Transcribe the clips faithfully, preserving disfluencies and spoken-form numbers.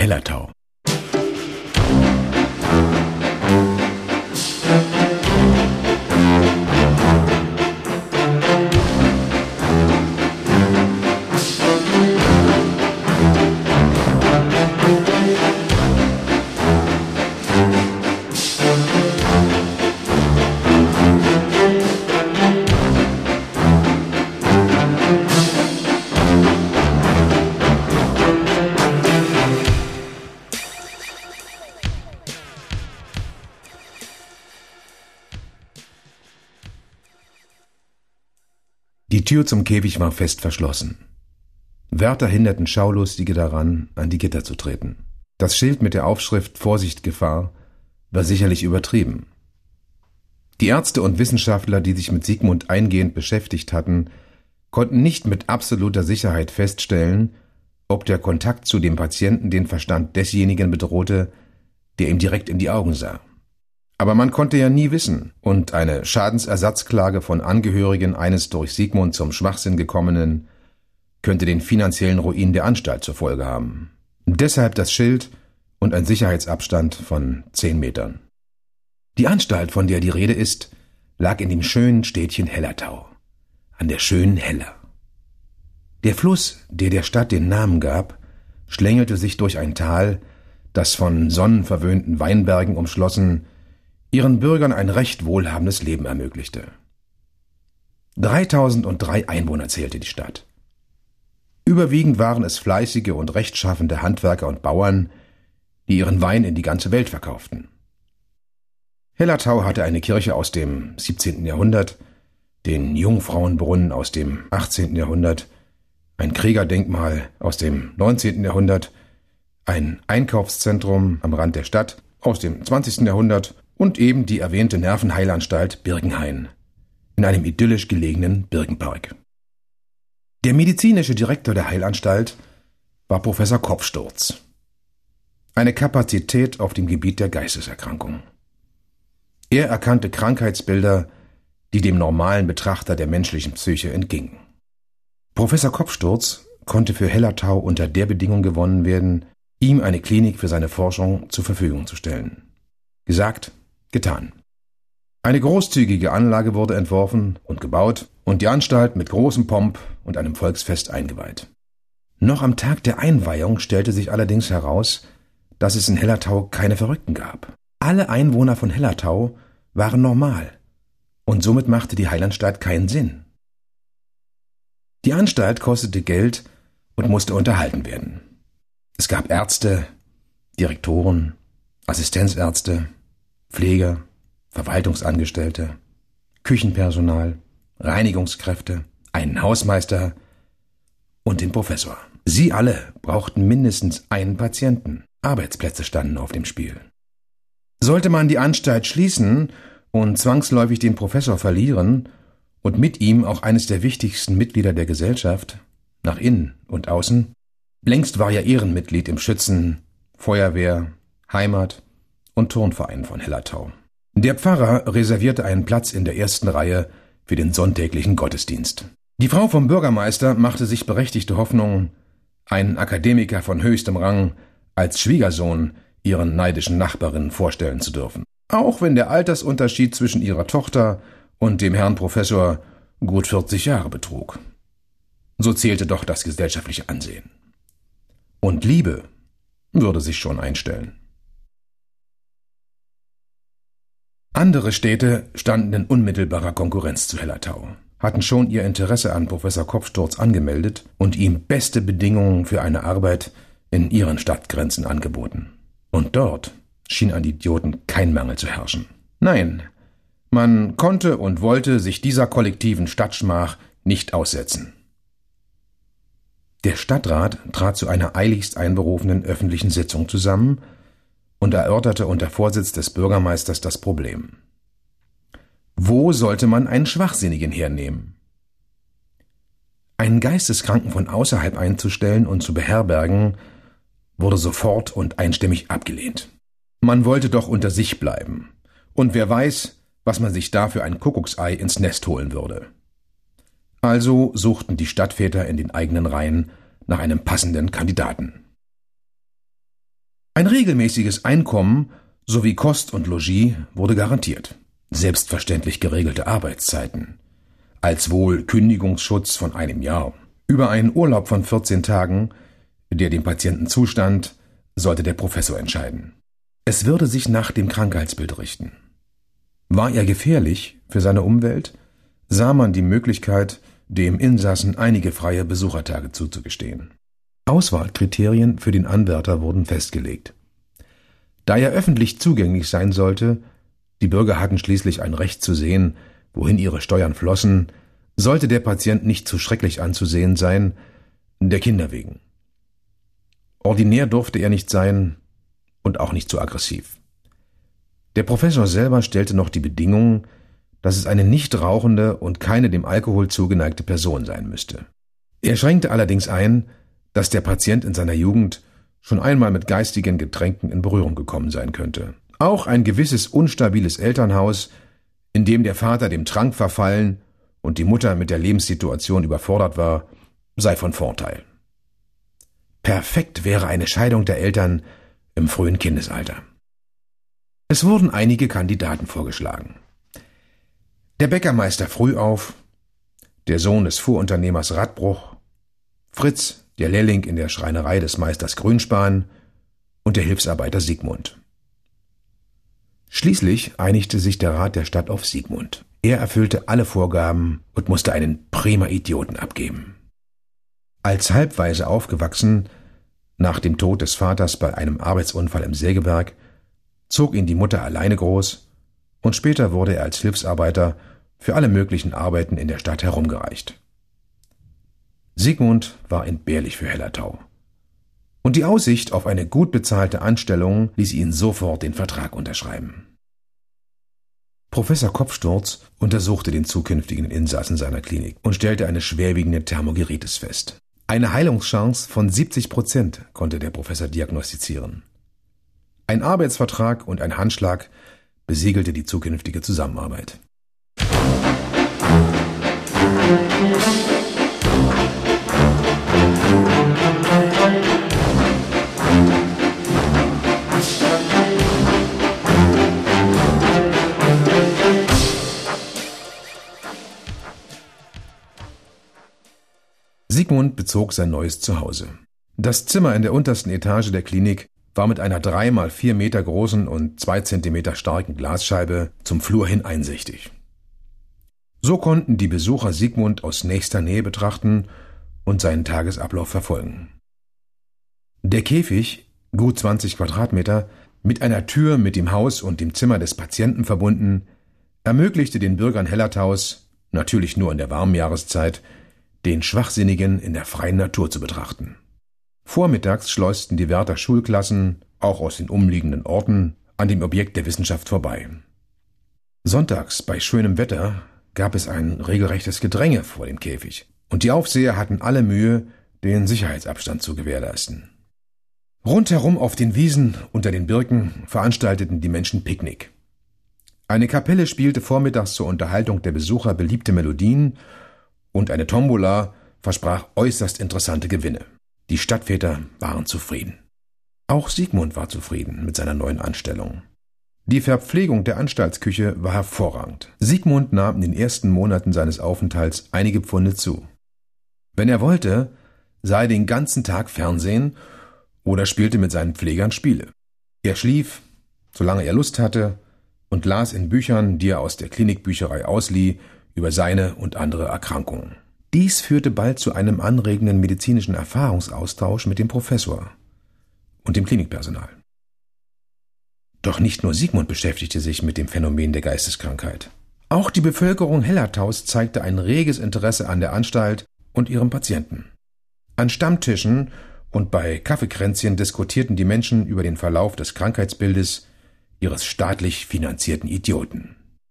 Hellertau. Die Tür zum Käfig war fest verschlossen. Wärter hinderten Schaulustige daran, an die Gitter zu treten. Das Schild mit der Aufschrift »Vorsicht, Gefahr« war sicherlich übertrieben. Die Ärzte und Wissenschaftler, die sich mit Sigmund eingehend beschäftigt hatten, konnten nicht mit absoluter Sicherheit feststellen, ob der Kontakt zu dem Patienten den Verstand desjenigen bedrohte, der ihm direkt in die Augen sah. Aber man konnte ja nie wissen, und eine Schadensersatzklage von Angehörigen eines durch Sigmund zum Schwachsinn gekommenen könnte den finanziellen Ruin der Anstalt zur Folge haben. Deshalb das Schild und ein Sicherheitsabstand von zehn Metern. Die Anstalt, von der die Rede ist, lag in dem schönen Städtchen Hellertau, an der schönen Heller. Der Fluss, der der Stadt den Namen gab, schlängelte sich durch ein Tal, das von sonnenverwöhnten Weinbergen umschlossen ihren Bürgern ein recht wohlhabendes Leben ermöglichte. dreitausenddrei Einwohner zählte die Stadt. Überwiegend waren es fleißige und rechtschaffende Handwerker und Bauern, die ihren Wein in die ganze Welt verkauften. Hellertau hatte eine Kirche aus dem siebzehnten Jahrhundert, den Jungfrauenbrunnen aus dem achtzehnten Jahrhundert, ein Kriegerdenkmal aus dem neunzehnten Jahrhundert, ein Einkaufszentrum am Rand der Stadt aus dem zwanzigsten Jahrhundert und eben die erwähnte Nervenheilanstalt Birkenhain in einem idyllisch gelegenen Birkenpark. Der medizinische Direktor der Heilanstalt war Professor Kopfsturz, eine Kapazität auf dem Gebiet der Geisteserkrankung. Er erkannte Krankheitsbilder, die dem normalen Betrachter der menschlichen Psyche entgingen. Professor Kopfsturz konnte für Hellertau unter der Bedingung gewonnen werden, ihm eine Klinik für seine Forschung zur Verfügung zu stellen. Gesagt, getan. Eine großzügige Anlage wurde entworfen und gebaut und die Anstalt mit großem Pomp und einem Volksfest eingeweiht. Noch am Tag der Einweihung stellte sich allerdings heraus, dass es in Hellertau keine Verrückten gab. Alle Einwohner von Hellertau waren normal und somit machte die Heilanstalt keinen Sinn. Die Anstalt kostete Geld und musste unterhalten werden. Es gab Ärzte, Direktoren, Assistenzärzte, Pfleger, Verwaltungsangestellte, Küchenpersonal, Reinigungskräfte, einen Hausmeister und den Professor. Sie alle brauchten mindestens einen Patienten. Arbeitsplätze standen auf dem Spiel. Sollte man die Anstalt schließen und zwangsläufig den Professor verlieren und mit ihm auch eines der wichtigsten Mitglieder der Gesellschaft, nach innen und außen, längst war er Ehrenmitglied im Schützen-, Feuerwehr-, Heimat- und Turnverein von Hellertau. Der Pfarrer reservierte einen Platz in der ersten Reihe für den sonntäglichen Gottesdienst. Die Frau vom Bürgermeister machte sich berechtigte Hoffnung, einen Akademiker von höchstem Rang als Schwiegersohn ihren neidischen Nachbarinnen vorstellen zu dürfen. Auch wenn der Altersunterschied zwischen ihrer Tochter und dem Herrn Professor gut vierzig Jahre betrug. So zählte doch das gesellschaftliche Ansehen. Und Liebe würde sich schon einstellen. Andere Städte standen in unmittelbarer Konkurrenz zu Hellertau, hatten schon ihr Interesse an Professor Kopfsturz angemeldet und ihm beste Bedingungen für eine Arbeit in ihren Stadtgrenzen angeboten. Und dort schien an Idioten kein Mangel zu herrschen. Nein, man konnte und wollte sich dieser kollektiven Stadtschmach nicht aussetzen. Der Stadtrat trat zu einer eiligst einberufenen öffentlichen Sitzung zusammen und erörterte unter Vorsitz des Bürgermeisters das Problem. Wo sollte man einen Schwachsinnigen hernehmen? Einen Geisteskranken von außerhalb einzustellen und zu beherbergen, wurde sofort und einstimmig abgelehnt. Man wollte doch unter sich bleiben. Und wer weiß, was man sich da für ein Kuckucksei ins Nest holen würde. Also suchten die Stadtväter in den eigenen Reihen nach einem passenden Kandidaten. Ein regelmäßiges Einkommen sowie Kost und Logis wurde garantiert. Selbstverständlich geregelte Arbeitszeiten. Als wohl Kündigungsschutz von einem Jahr. Über einen Urlaub von vierzehn Tagen, der dem Patienten zustand, sollte der Professor entscheiden. Es würde sich nach dem Krankheitsbild richten. War er gefährlich für seine Umwelt, sah man die Möglichkeit, dem Insassen einige freie Besuchertage zuzugestehen. Auswahlkriterien für den Anwärter wurden festgelegt. Da er öffentlich zugänglich sein sollte, die Bürger hatten schließlich ein Recht zu sehen, wohin ihre Steuern flossen, sollte der Patient nicht zu schrecklich anzusehen sein, der Kinder wegen. Ordinär durfte er nicht sein und auch nicht zu aggressiv. Der Professor selber stellte noch die Bedingung, dass es eine nicht rauchende und keine dem Alkohol zugeneigte Person sein müsste. Er schränkte allerdings ein, dass der Patient in seiner Jugend schon einmal mit geistigen Getränken in Berührung gekommen sein könnte. Auch ein gewisses unstabiles Elternhaus, in dem der Vater dem Trank verfallen und die Mutter mit der Lebenssituation überfordert war, sei von Vorteil. Perfekt wäre eine Scheidung der Eltern im frühen Kindesalter. Es wurden einige Kandidaten vorgeschlagen. Der Bäckermeister Frühauf, der Sohn des Fuhrunternehmers Radbruch, Fritz, der Lehrling in der Schreinerei des Meisters Grünspan und der Hilfsarbeiter Sigmund. Schließlich einigte sich der Rat der Stadt auf Sigmund. Er erfüllte alle Vorgaben und musste einen prima Idioten abgeben. Als halbweise aufgewachsen, nach dem Tod des Vaters bei einem Arbeitsunfall im Sägewerk, zog ihn die Mutter alleine groß und später wurde er als Hilfsarbeiter für alle möglichen Arbeiten in der Stadt herumgereicht. Sigmund war entbehrlich für Hellertau. Und die Aussicht auf eine gut bezahlte Anstellung ließ ihn sofort den Vertrag unterschreiben. Professor Kopfsturz untersuchte den zukünftigen Insassen seiner Klinik und stellte eine schwerwiegende Thermogeritis fest. Eine Heilungschance von siebzig Prozent konnte der Professor diagnostizieren. Ein Arbeitsvertrag und ein Handschlag besiegelte die zukünftige Zusammenarbeit. Sigmund bezog sein neues Zuhause. Das Zimmer in der untersten Etage der Klinik war mit einer drei mal vier Meter großen und zwei Zentimeter starken Glasscheibe zum Flur hin einsichtig. So konnten die Besucher Sigmund aus nächster Nähe betrachten und seinen Tagesablauf verfolgen. Der Käfig, gut zwanzig Quadratmeter, mit einer Tür mit dem Haus und dem Zimmer des Patienten verbunden, ermöglichte den Bürgern Hellertaus, natürlich nur in der warmen Jahreszeit, den Schwachsinnigen in der freien Natur zu betrachten. Vormittags schleusten die Wärter Schulklassen, auch aus den umliegenden Orten, an dem Objekt der Wissenschaft vorbei. Sonntags bei schönem Wetter gab es ein regelrechtes Gedränge vor dem Käfig, und die Aufseher hatten alle Mühe, den Sicherheitsabstand zu gewährleisten. Rundherum auf den Wiesen unter den Birken veranstalteten die Menschen Picknick. Eine Kapelle spielte vormittags zur Unterhaltung der Besucher beliebte Melodien und eine Tombola versprach äußerst interessante Gewinne. Die Stadtväter waren zufrieden. Auch Sigmund war zufrieden mit seiner neuen Anstellung. Die Verpflegung der Anstaltsküche war hervorragend. Sigmund nahm in den ersten Monaten seines Aufenthalts einige Pfunde zu. Wenn er wollte, sah er den ganzen Tag Fernsehen oder spielte mit seinen Pflegern Spiele. Er schlief, solange er Lust hatte, und las in Büchern, die er aus der Klinikbücherei auslieh, über seine und andere Erkrankungen. Dies führte bald zu einem anregenden medizinischen Erfahrungsaustausch mit dem Professor und dem Klinikpersonal. Doch nicht nur Sigmund beschäftigte sich mit dem Phänomen der Geisteskrankheit. Auch die Bevölkerung Hellertaus zeigte ein reges Interesse an der Anstalt und ihrem Patienten. An Stammtischen und bei Kaffeekränzchen diskutierten die Menschen über den Verlauf des Krankheitsbildes ihres staatlich finanzierten Idioten.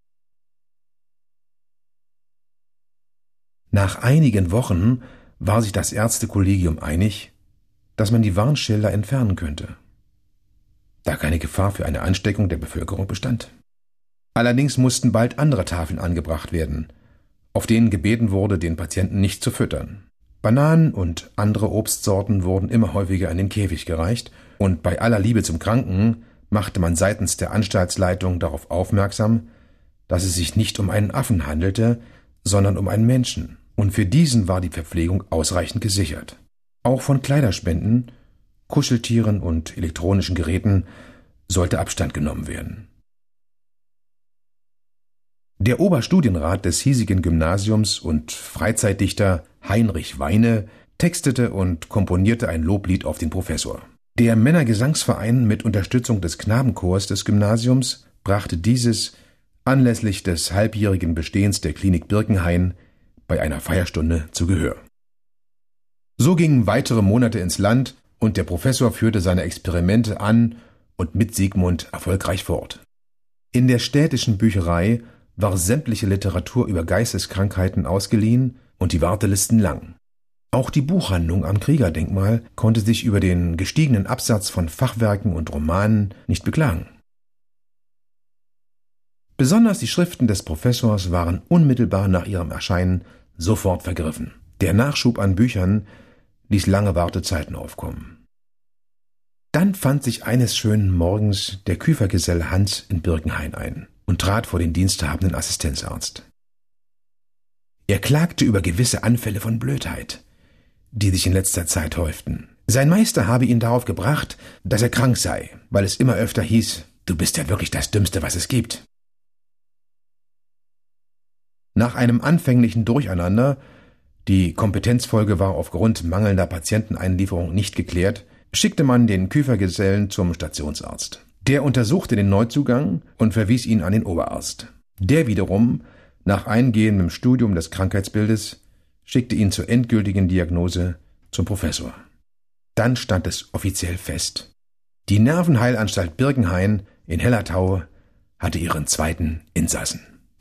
Nach einigen Wochen war sich das Ärztekollegium einig, dass man die Warnschilder entfernen könnte, da keine Gefahr für eine Ansteckung der Bevölkerung bestand. Allerdings mussten bald andere Tafeln angebracht werden, auf denen gebeten wurde, den Patienten nicht zu füttern. Bananen und andere Obstsorten wurden immer häufiger in den Käfig gereicht und bei aller Liebe zum Kranken machte man seitens der Anstaltsleitung darauf aufmerksam, dass es sich nicht um einen Affen handelte, sondern um einen Menschen, und für diesen war die Verpflegung ausreichend gesichert. Auch von Kleiderspenden, Kuscheltieren und elektronischen Geräten sollte Abstand genommen werden. Der Oberstudienrat des hiesigen Gymnasiums und Freizeitdichter Heinrich Weine textete und komponierte ein Loblied auf den Professor. Der Männergesangsverein mit Unterstützung des Knabenchors des Gymnasiums brachte dieses anlässlich des halbjährigen Bestehens der Klinik Birkenhain bei einer Feierstunde zu Gehör. So gingen weitere Monate ins Land und der Professor führte seine Experimente an und mit Sigmund erfolgreich fort. In der städtischen Bücherei war sämtliche Literatur über Geisteskrankheiten ausgeliehen und die Wartelisten lang. Auch die Buchhandlung am Kriegerdenkmal konnte sich über den gestiegenen Absatz von Fachwerken und Romanen nicht beklagen. Besonders die Schriften des Professors waren unmittelbar nach ihrem Erscheinen sofort vergriffen. Der Nachschub an Büchern ließ lange Wartezeiten aufkommen. Dann fand sich eines schönen Morgens der Küfergesell Hans in Birkenhain ein und trat vor den diensthabenden Assistenzarzt. Er klagte über gewisse Anfälle von Blödheit, die sich in letzter Zeit häuften. Sein Meister habe ihn darauf gebracht, dass er krank sei, weil es immer öfter hieß, »Du bist ja wirklich das Dümmste, was es gibt.« Nach einem anfänglichen Durcheinander, die Kompetenzfolge war aufgrund mangelnder Patienteneinlieferung nicht geklärt, schickte man den Küfergesellen zum Stationsarzt. Der untersuchte den Neuzugang und verwies ihn an den Oberarzt. Der wiederum, nach eingehendem Studium des Krankheitsbildes, schickte ihn zur endgültigen Diagnose zum Professor. Dann stand es offiziell fest. Die Nervenheilanstalt Birkenhain in Hellerthau hatte ihren zweiten Insassen.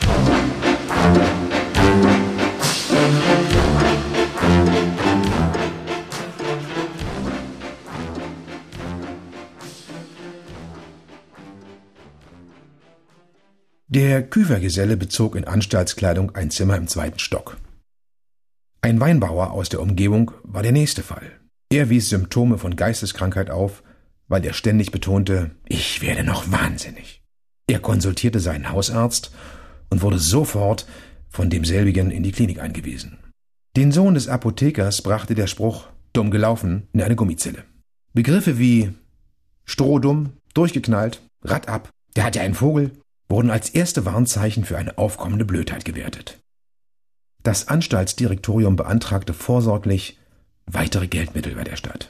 Der Küfergeselle bezog in Anstaltskleidung ein Zimmer im zweiten Stock. Ein Weinbauer aus der Umgebung war der nächste Fall. Er wies Symptome von Geisteskrankheit auf, weil er ständig betonte, ich werde noch wahnsinnig. Er konsultierte seinen Hausarzt und wurde sofort von demselbigen in die Klinik eingewiesen. Den Sohn des Apothekers brachte der Spruch, dumm gelaufen, in eine Gummizelle. Begriffe wie strohdumm, durchgeknallt, Rad ab, der hat ja einen Vogel, wurden als erste Warnzeichen für eine aufkommende Blödheit gewertet. Das Anstaltsdirektorium beantragte vorsorglich weitere Geldmittel bei der Stadt.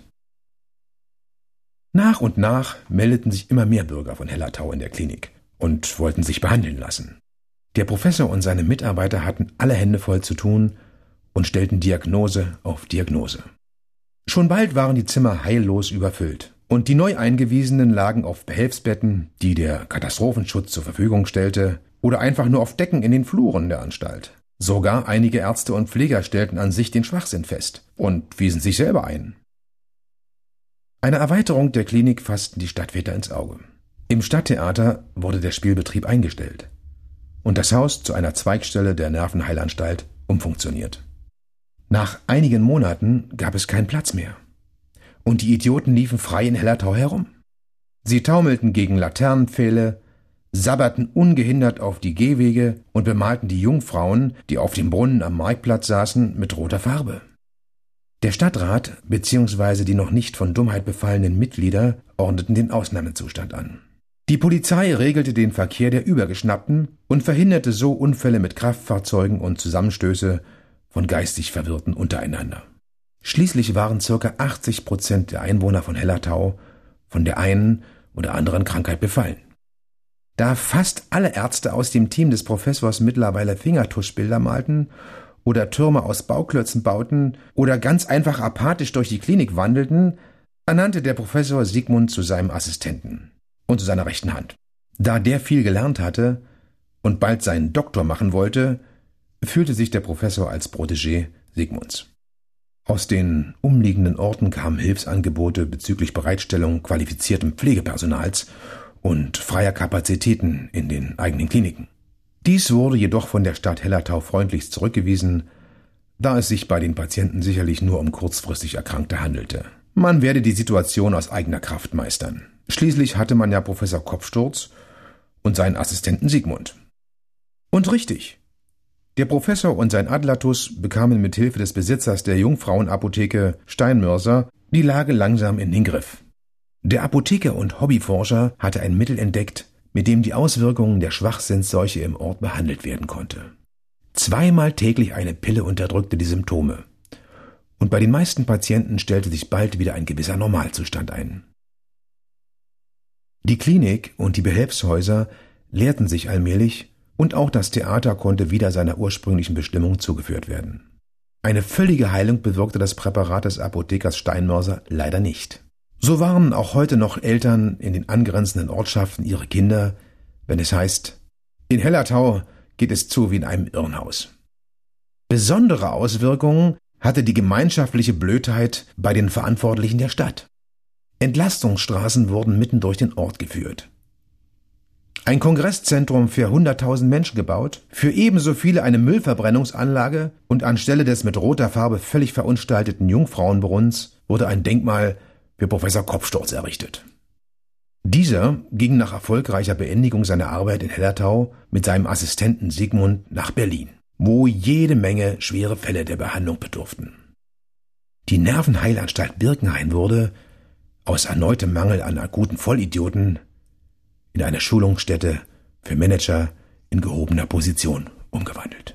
Nach und nach meldeten sich immer mehr Bürger von Hellerthau in der Klinik und wollten sich behandeln lassen. Der Professor und seine Mitarbeiter hatten alle Hände voll zu tun und stellten Diagnose auf Diagnose. Schon bald waren die Zimmer heillos überfüllt und die Neueingewiesenen lagen auf Behelfsbetten, die der Katastrophenschutz zur Verfügung stellte, oder einfach nur auf Decken in den Fluren der Anstalt. Sogar einige Ärzte und Pfleger stellten an sich den Schwachsinn fest und wiesen sich selber ein. Eine Erweiterung der Klinik fassten die Stadtväter ins Auge. Im Stadttheater wurde der Spielbetrieb eingestellt und das Haus zu einer Zweigstelle der Nervenheilanstalt umfunktioniert. Nach einigen Monaten gab es keinen Platz mehr und die Idioten liefen frei in Hellerthau herum. Sie taumelten gegen Laternenpfähle, sabberten ungehindert auf die Gehwege und bemalten die Jungfrauen, die auf dem Brunnen am Marktplatz saßen, mit roter Farbe. Der Stadtrat bzw. die noch nicht von Dummheit befallenen Mitglieder ordneten den Ausnahmezustand an. Die Polizei regelte den Verkehr der Übergeschnappten und verhinderte so Unfälle mit Kraftfahrzeugen und Zusammenstöße von geistig Verwirrten untereinander. Schließlich waren ca. achtzig Prozent der Einwohner von Hellerthau von der einen oder anderen Krankheit befallen. Da fast alle Ärzte aus dem Team des Professors mittlerweile Fingertuschbilder malten oder Türme aus Bauklötzen bauten oder ganz einfach apathisch durch die Klinik wandelten, ernannte der Professor Sigmund zu seinem Assistenten und zu seiner rechten Hand. Da der viel gelernt hatte und bald seinen Doktor machen wollte, fühlte sich der Professor als Protégé Sigmunds. Aus den umliegenden Orten kamen Hilfsangebote bezüglich Bereitstellung qualifizierten Pflegepersonals und freier Kapazitäten in den eigenen Kliniken. Dies wurde jedoch von der Stadt Hellerthau freundlichst zurückgewiesen, da es sich bei den Patienten sicherlich nur um kurzfristig Erkrankte handelte. Man werde die Situation aus eigener Kraft meistern. Schließlich hatte man ja Professor Kopfsturz und seinen Assistenten Sigmund. Und richtig. Der Professor und sein Adlatus bekamen mit Hilfe des Besitzers der Jungfrauenapotheke Steinmörser die Lage langsam in den Griff. Der Apotheker und Hobbyforscher hatte ein Mittel entdeckt, mit dem die Auswirkungen der Schwachsinnsseuche im Ort behandelt werden konnte. Zweimal täglich eine Pille unterdrückte die Symptome. Und bei den meisten Patienten stellte sich bald wieder ein gewisser Normalzustand ein. Die Klinik und die Behelfshäuser leerten sich allmählich und auch das Theater konnte wieder seiner ursprünglichen Bestimmung zugeführt werden. Eine völlige Heilung bewirkte das Präparat des Apothekers Steinmörser leider nicht. So warnen auch heute noch Eltern in den angrenzenden Ortschaften ihre Kinder, wenn es heißt, in Hellertau geht es zu wie in einem Irrenhaus. Besondere Auswirkungen hatte die gemeinschaftliche Blödheit bei den Verantwortlichen der Stadt. Entlastungsstraßen wurden mitten durch den Ort geführt. Ein Kongresszentrum für hunderttausend Menschen gebaut, für ebenso viele eine Müllverbrennungsanlage und anstelle des mit roter Farbe völlig verunstalteten Jungfrauenbrunnens wurde ein Denkmal für Professor Kopfsturz errichtet. Dieser ging nach erfolgreicher Beendigung seiner Arbeit in Hellertau mit seinem Assistenten Sigmund nach Berlin, wo jede Menge schwere Fälle der Behandlung bedurften. Die Nervenheilanstalt Birkenhain wurde, aus erneutem Mangel an akuten Vollidioten, in eine Schulungsstätte für Manager in gehobener Position umgewandelt.